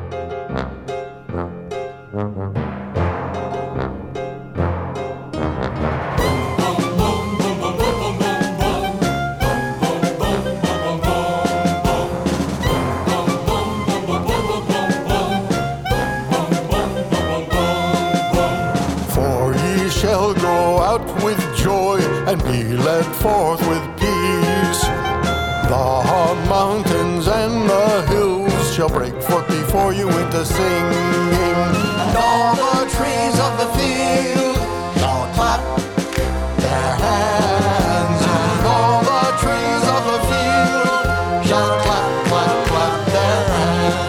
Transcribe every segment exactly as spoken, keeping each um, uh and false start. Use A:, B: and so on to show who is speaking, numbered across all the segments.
A: Shall go out with joy and be led forth with peace. The mountains and the hills shall break forth before you into singing, and all the trees of the field shall clap their hands, and all the trees of the field shall clap, clap, clap their hands.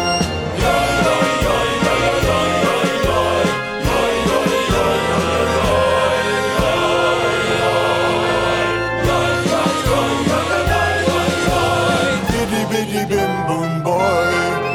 A: Bim boom boy.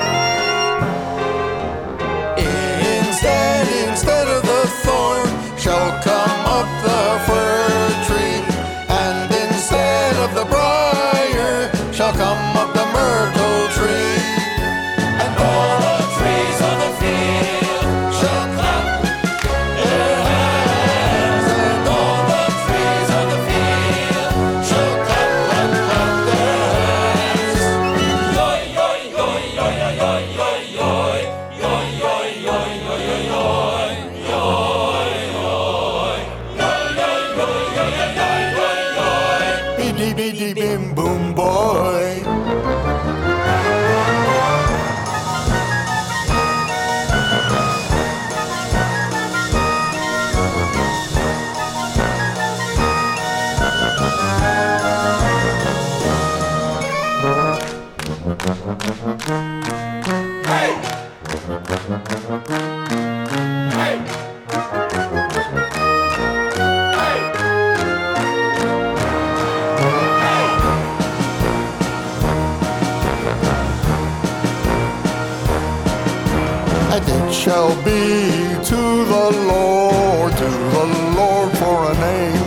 A: Instead, instead of the thorn shall come up the fir tree, and instead of the briar shall come up the myrtle tree, and all the trees of the field shall clap their hands, and all the trees of the field shall clap, clap, clap their hands. Biddy biddy bim boom boy. Hey! Hey! And it shall be to the Lord, to the Lord for a name.